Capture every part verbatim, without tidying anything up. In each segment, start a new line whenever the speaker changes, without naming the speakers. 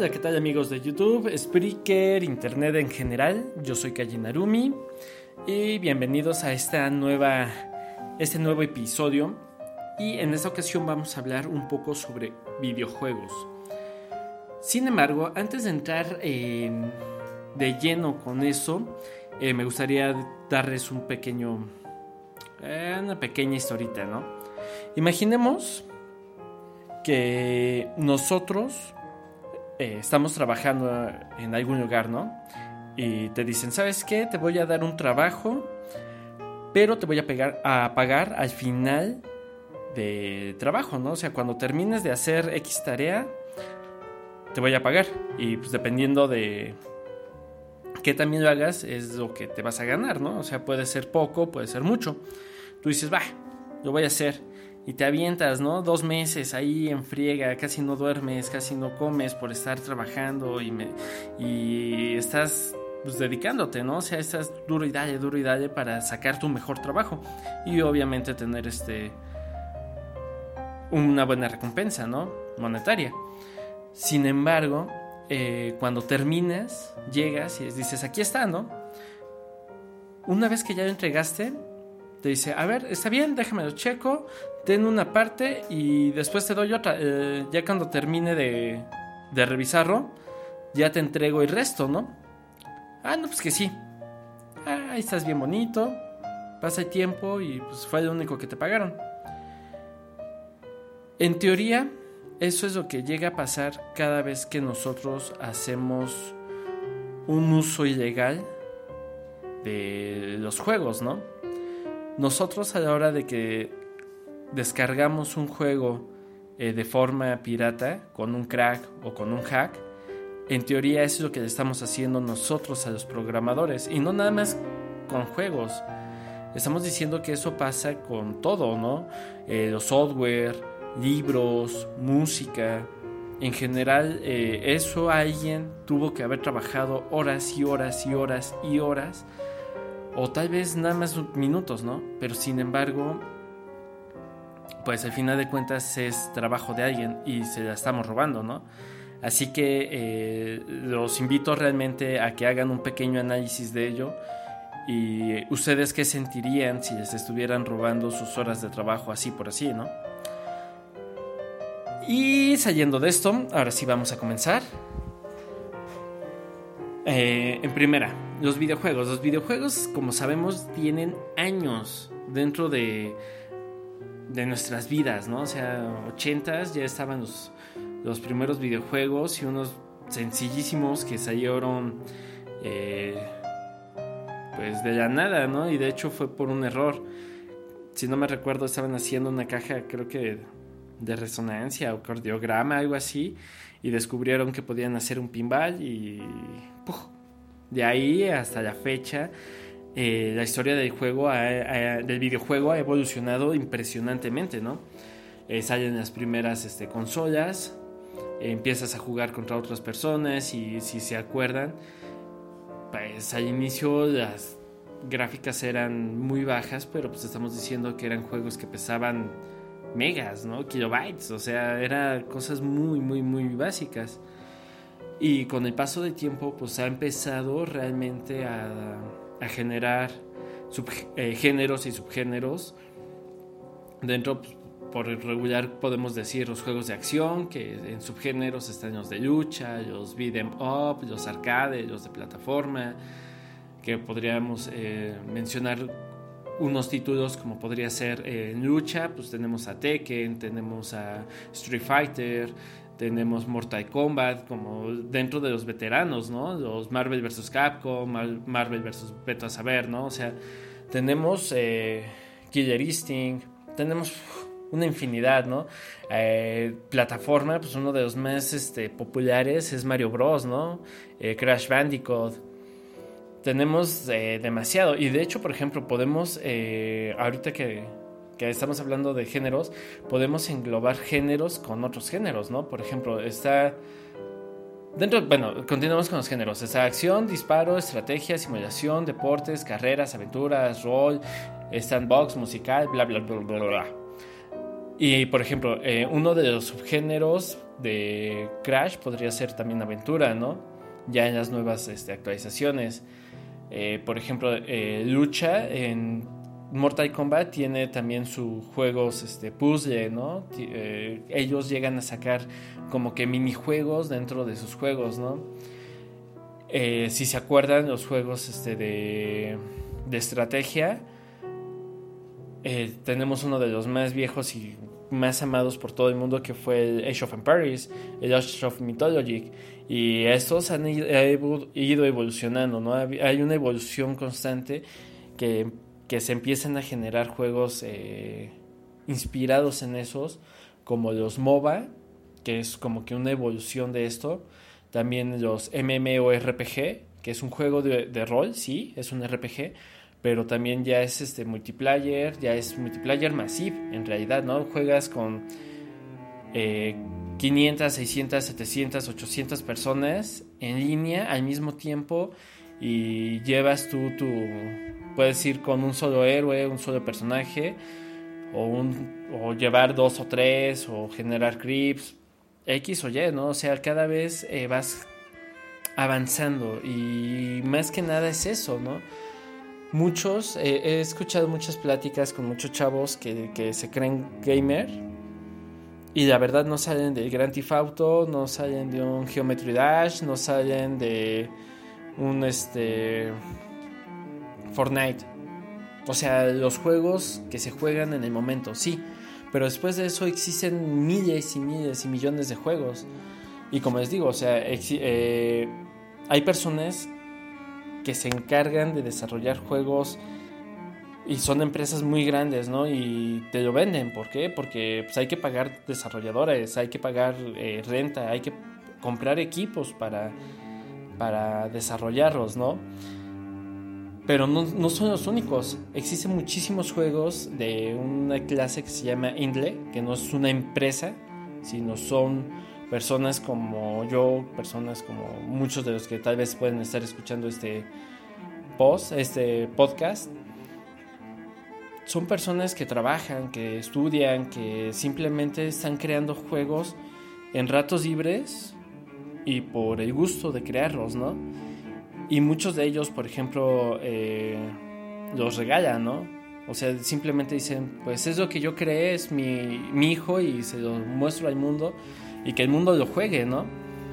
Hola, ¿qué tal amigos de YouTube, Spreaker, Internet en general? Yo soy Kaji Narumi y bienvenidos a esta nueva, este nuevo episodio. Y en esta ocasión vamos a hablar un poco sobre videojuegos. Sin embargo, antes de entrar eh, de lleno con eso, eh, me gustaría darles un pequeño, eh, una pequeña historita, ¿no? Imaginemos que nosotros eh, estamos trabajando en algún lugar, ¿no? Y te dicen, ¿sabes qué? Te voy a dar un trabajo, pero te voy a, pegar, a pagar al final de trabajo, ¿no? O sea, cuando termines de hacer X tarea, te voy a pagar. Y pues dependiendo de qué también lo hagas, es lo que te vas a ganar, ¿no? O sea, puede ser poco, puede ser mucho. Tú dices, va, lo voy a hacer. Y te avientas, ¿no? Dos meses ahí en friega, casi no duermes, casi no comes por estar trabajando y, me, y estás pues, dedicándote, ¿no? O sea, estás duro y dale, duro y dale para sacar tu mejor trabajo y obviamente tener este una buena recompensa, ¿no? Monetaria. Sin embargo, eh, cuando terminas, llegas y dices, aquí está, ¿no? Una vez que ya lo entregaste, te dice, a ver, está bien, déjame lo checo, ten una parte y después te doy otra. Eh, ya cuando termine de, de revisarlo, ya te entrego el resto, ¿no? Ah, no, pues que sí. Ah, ahí estás bien bonito, pasa el tiempo y pues fue lo único que te pagaron. En teoría, eso es lo que llega a pasar cada vez que nosotros hacemos un uso ilegal de los juegos, ¿no? Nosotros a la hora de que descargamos un juego eh, de forma pirata, con un crack o con un hack, en teoría eso es lo que le estamos haciendo nosotros a los programadores, y no nada más con juegos. Estamos diciendo que eso pasa con todo, ¿no? Eh, los software, libros, música. En general, eh, eso alguien tuvo que haber trabajado horas y horas y horas y horas, o tal vez nada más minutos, ¿no? Pero sin embargo, pues al final de cuentas es trabajo de alguien y se la estamos robando, ¿no? Así que eh, los invito realmente a que hagan un pequeño análisis de ello. Y ustedes qué sentirían si les estuvieran robando sus horas de trabajo así por así, ¿no? Y saliendo de esto, ahora sí vamos a comenzar. Eh, en primera, los videojuegos. Los videojuegos, como sabemos, tienen años dentro de, de nuestras vidas, ¿no? O sea, ochentas ya estaban los, los primeros videojuegos y unos sencillísimos que salieron eh, pues de la nada, ¿no? Y de hecho fue por un error. Si no me recuerdo, estaban haciendo una caja, creo que de resonancia o cardiograma, algo así, y descubrieron que podían hacer un pinball y ¡puf! De ahí hasta la fecha eh, la historia del juego ha, ha, del videojuego ha evolucionado impresionantemente, ¿no? Eh, salen las primeras este, consolas, eh, empiezas a jugar contra otras personas y si se acuerdan, pues al inicio las gráficas eran muy bajas, pero pues estamos diciendo que eran juegos que pesaban megas, ¿no? Kilobytes, o sea, eran cosas muy, muy, muy básicas. Y con el paso del tiempo, pues ha empezado realmente a, a generar sub, eh, géneros y subgéneros. Dentro, pues, por regular, podemos decir los juegos de acción, que en subgéneros están los de lucha, los beat 'em up, los arcade, los de plataforma, que podríamos eh, mencionar unos títulos como podría ser eh, en lucha, pues tenemos a Tekken, tenemos a Street Fighter, tenemos Mortal Kombat, como dentro de los veteranos, ¿no? Los Marvel versus. Capcom, Marvel versus. Beto a saber, ¿no? O sea, tenemos eh, Killer Instinct, tenemos una infinidad, ¿no? Eh, plataforma, pues uno de los más este, populares es Mario Bros, ¿no? Eh, Crash Bandicoot. Tenemos eh, demasiado. Y de hecho, por ejemplo, podemos, eh, ahorita que, que estamos hablando de géneros, podemos englobar géneros con otros géneros, ¿no? Por ejemplo, está dentro, bueno, continuamos con los géneros. Está acción, disparo, estrategia, simulación, deportes, carreras, aventuras, rol, sandbox, musical, bla, bla, bla, bla, bla. Y, por ejemplo, eh, uno de los subgéneros de Crash podría ser también aventura, ¿no? Ya en las nuevas este, actualizaciones. Eh, por ejemplo, eh, lucha en Mortal Kombat tiene también sus juegos este, puzzle, ¿no? Eh, ellos llegan a sacar como que minijuegos dentro de sus juegos, ¿no? Eh, si se acuerdan, los juegos este, de, de estrategia, eh, tenemos uno de los más viejos y más amados por todo el mundo, que fue el Age of Empires, el Age of Mythology, y estos han ido evolucionando, ¿no? Hay una evolución constante que, que se empiezan a generar juegos eh, inspirados en esos, como los MOBA, que es como que una evolución de esto. También los MMORPG, que es un juego de, de rol, sí, es un R P G, pero también ya es este multiplayer, ya es multiplayer masivo, en realidad, ¿no? Juegas con eh, quinientas, seiscientas, setecientas, ochocientas personas en línea al mismo tiempo, y llevas tú tu... puedes ir con un solo héroe, un solo personaje, o, un, o llevar dos o tres, o generar creeps, X o Y, ¿no? O sea, cada vez eh, vas avanzando, y más que nada es eso, ¿no? Muchos, eh, he escuchado muchas pláticas con muchos chavos que, que se creen gamer, y la verdad no salen del Grand Theft Auto, no salen de un Geometry Dash, no salen de un este Fortnite. O sea, los juegos que se juegan en el momento, sí, pero después de eso existen miles y miles y millones de juegos. Y como les digo, o sea, exi- eh, hay personas que se encargan de desarrollar juegos, y son empresas muy grandes, ¿no? Y te lo venden. ¿Por qué? Porque pues, hay que pagar desarrolladores, hay que pagar eh, renta, hay que comprar equipos para, para desarrollarlos, ¿no? Pero no, no son los únicos. Existen muchísimos juegos de una clase que se llama Indie, que no es una empresa, sino son personas como yo, personas como muchos de los que tal vez pueden estar escuchando este post, este podcast. Son personas que trabajan, que estudian, que simplemente están creando juegos en ratos libres y por el gusto de crearlos, ¿no? Y muchos de ellos, por ejemplo, eh, los regalan, ¿no? O sea, simplemente dicen, pues es lo que yo creé, es mi, mi hijo, y se lo muestro al mundo, y que el mundo lo juegue, ¿no?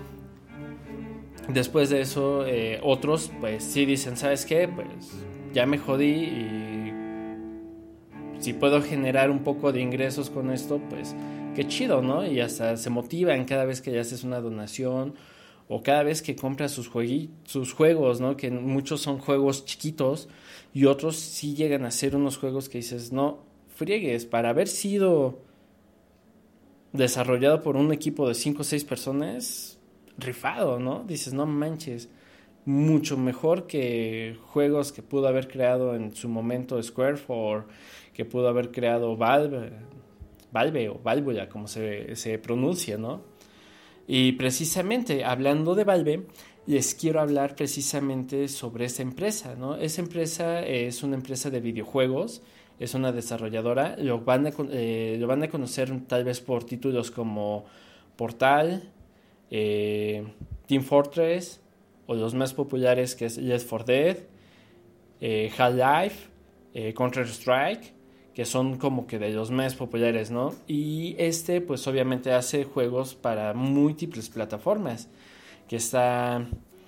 Después de eso, eh, otros, pues sí dicen, ¿sabes qué? Pues ya me jodí, y si puedo generar un poco de ingresos con esto, pues qué chido, ¿no? Y hasta se motivan cada vez que le haces una donación, o cada vez que compras sus, juegui- sus juegos, ¿no? Que muchos son juegos chiquitos, y otros sí llegan a ser unos juegos que dices, no friegues, para haber sido desarrollado por un equipo de cinco o seis personas, rifado, ¿no? Dices, no manches, mucho mejor que juegos que pudo haber creado en su momento Square, o que pudo haber creado Valve, Valve o Válvula, como se, se pronuncia, ¿no? Y precisamente, hablando de Valve, les quiero hablar precisamente sobre esa empresa, ¿no? Esa empresa es una empresa de videojuegos, es una desarrolladora. Lo van a, eh, lo van a conocer tal vez por títulos como Portal, eh, Team Fortress, o los más populares, que es Left four Dead, eh, Half-Life, eh, Counter-Strike, que son como que de los más populares, ¿no? Y este, pues obviamente hace juegos para múltiples plataformas, que está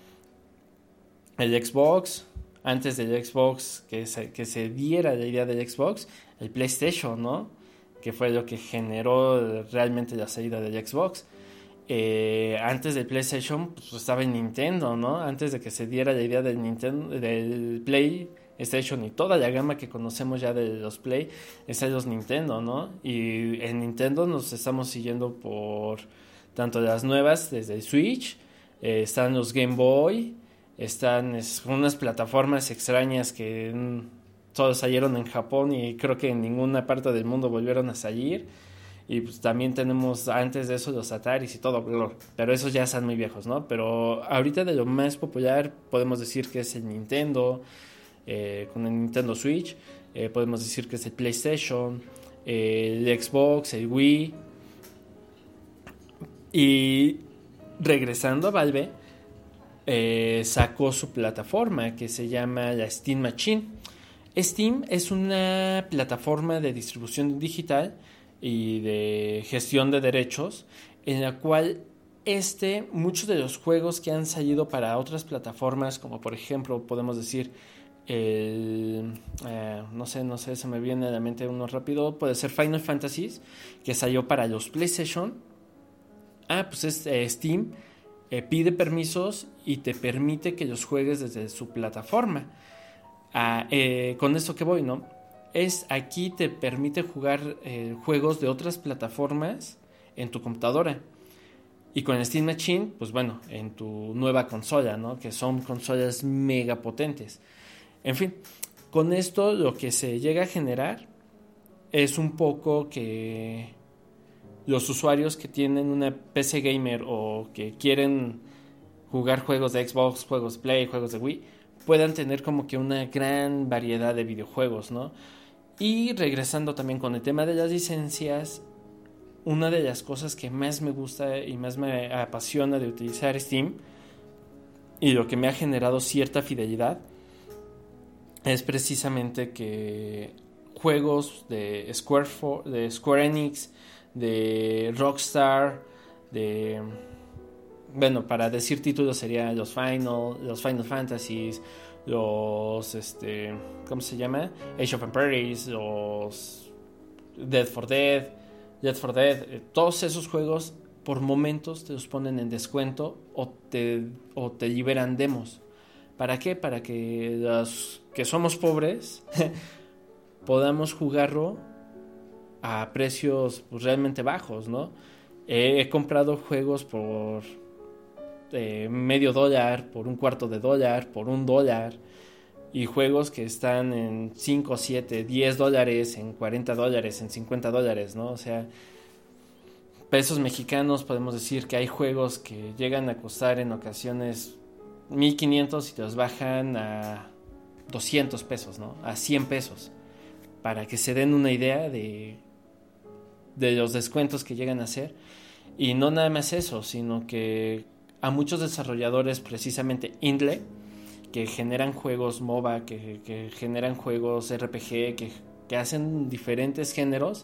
el Xbox, antes del Xbox, que se, que se diera la idea del Xbox, el PlayStation, ¿no? Que fue lo que generó realmente la salida del Xbox. Eh, antes del PlayStation, pues estaba el Nintendo, ¿no? Antes de que se diera la idea del Nintendo, del PlayStation y toda la gama que conocemos ya de los Play, está los Nintendo, ¿no? Y en Nintendo nos estamos siguiendo por tanto las nuevas, desde el Switch, eh, están los Game Boy, están es, unas plataformas extrañas que mm, solo salieron en Japón, y creo que en ninguna parte del mundo volvieron a salir. Y pues también tenemos antes de eso los Ataris y todo, pero esos ya están muy viejos, ¿no? Pero ahorita de lo más popular podemos decir que es el Nintendo, eh, con el Nintendo Switch, eh, podemos decir que es el PlayStation, eh, el Xbox, el Wii. Y regresando a Valve, eh, sacó su plataforma que se llama la Steam Machine. Steam es una plataforma de distribución digital y de gestión de derechos en la cual este, muchos de los juegos que han salido para otras plataformas, como por ejemplo podemos decir el, eh, no sé, no sé, se me viene a la mente uno rápido, puede ser Final Fantasy, que salió para los PlayStation. Ah, pues es eh, Steam eh, pide permisos y te permite que los juegues desde su plataforma. Ah, eh, con esto que voy, ¿no? Es aquí te permite jugar eh, juegos de otras plataformas en tu computadora. Y con Steam Machine, pues bueno, en tu nueva consola, ¿no? Que son consolas mega potentes. En fin, con esto lo que se llega a generar es un poco que los usuarios que tienen una P C gamer o que quieren jugar juegos de Xbox, juegos de Play, juegos de Wii, puedan tener como que una gran variedad de videojuegos, ¿no? Y regresando también con el tema de las licencias, una de las cosas que más me gusta y más me apasiona de utilizar Steam y lo que me ha generado cierta fidelidad es precisamente que juegos de Square, For- de Square Enix, de Rockstar, de... Bueno, para decir títulos serían los Final, los Final Fantasies, los... este ¿cómo se llama? Age of Empires, los Dead for Dead... Dead for Dead, eh, todos esos juegos por momentos te los ponen en descuento o te, o te liberan demos. ¿Para qué? Para que los que somos pobres podamos jugarlo a precios pues, realmente bajos, ¿no? Eh, he comprado juegos por eh, medio dólar, por un cuarto de dólar, por un dólar. Y juegos que están en cinco, siete, diez dólares, en cuarenta dólares, en cincuenta dólares, ¿no? O sea, pesos mexicanos podemos decir que hay juegos que llegan a costar en ocasiones mil quinientos y te los bajan a doscientos pesos, ¿no? A cien pesos. Para que se den una idea de, de los descuentos que llegan a hacer. Y no nada más eso, sino que a muchos desarrolladores, precisamente indie, que generan juegos MOBA, que, que generan juegos R P G, que, que hacen diferentes géneros,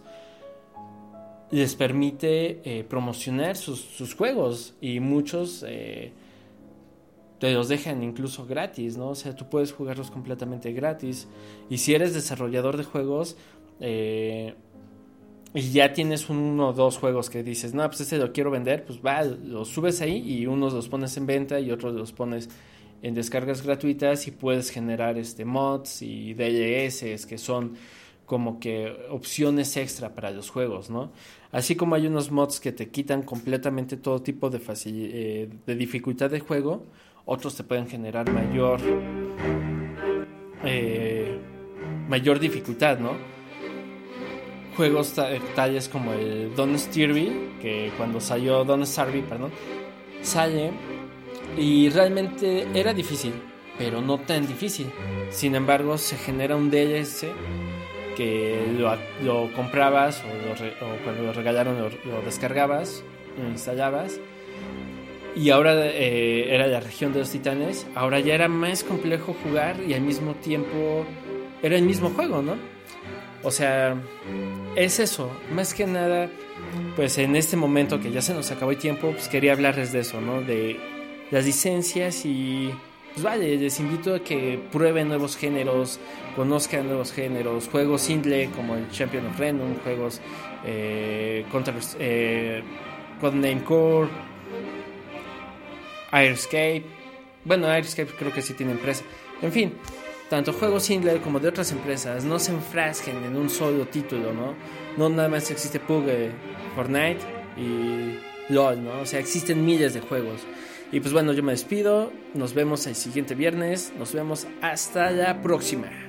les permite eh, promocionar sus, sus juegos y muchos eh, te los dejan incluso gratis, ¿no? O sea, tú puedes jugarlos completamente gratis. Y si eres desarrollador de juegos eh, y ya tienes uno o dos juegos que dices, no, pues este lo quiero vender, pues va, los subes ahí y unos los pones en venta y otros los pones en descargas gratuitas y puedes generar este mods y D L S que son como que opciones extra para los juegos, ¿no? Así como hay unos mods que te quitan completamente todo tipo de, facil- eh, de dificultad de juego, otros te pueden generar mayor eh, mayor dificultad, ¿no? Juegos ta- tales como el Don't Starve, que cuando salió Don't Starve, perdón, sale y realmente era difícil, pero no tan difícil. Sin embargo, se genera un D L S que lo, lo comprabas o, lo re, o cuando lo regalaron lo, lo descargabas, lo instalabas. Y ahora eh, era la región de los titanes. Ahora ya era más complejo jugar y al mismo tiempo era el mismo juego, ¿no? O sea, es eso. Más que nada, pues en este momento que ya se nos acabó el tiempo, pues quería hablarles de eso, ¿no? De las licencias y pues vale, les invito a que prueben nuevos géneros, conozcan nuevos géneros, juegos indie como el Champion of Random, juegos eh, contra eh, Codename Core, Airscape. Bueno, Airscape creo que sí tiene empresa. En fin, tanto juegos indie como de otras empresas, no se enfrasquen en un solo título, ¿no? No nada más existe P U B G, Fortnite y LOL, ¿no? O sea, existen miles de juegos. Y pues bueno, yo me despido, nos vemos el siguiente viernes, nos vemos hasta la próxima.